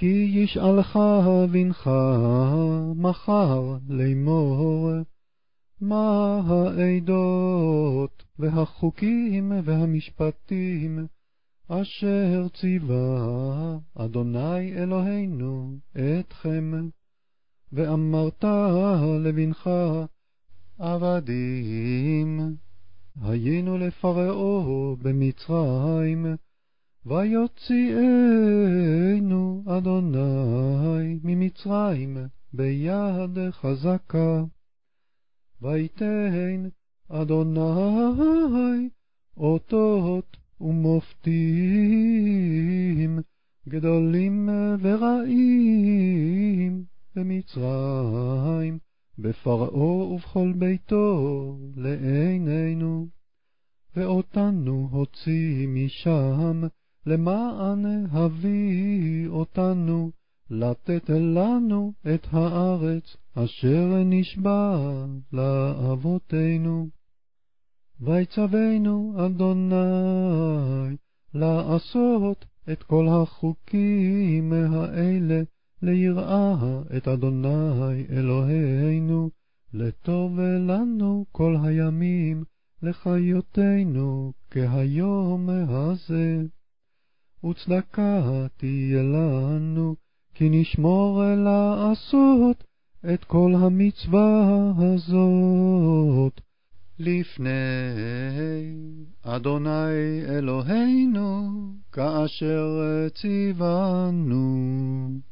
כי ישאלך בנך מחר לאמור, מה העדות והחוקים והמשפטים אשר ציווה אדוני אלוהינו אתכם. ואמרת לבנך, עבדים היינו לפרעה במצרים, ויוציאנו אדוני ממצרים ביד חזקה. ויתן אדוני אותות ומופתים גדולים ורעים במצרים, בפרעה ובכל ביתו לעינינו. ואותנו הוציא משם, למען הביא אותנו לתת לנו את הארץ אשר נשבע לאבותינו. ויצווינו אדוני לעשות את כל החוקים האלה ליראה את אדוני אלוהינו, לטוב לנו כל הימים לחיותנו כהיום הזה. וצדקה תהיה לנו, כי נשמור לעשות את כל המצווה הזאת לפני אדוני אלוהינו, כאשר ציוונו.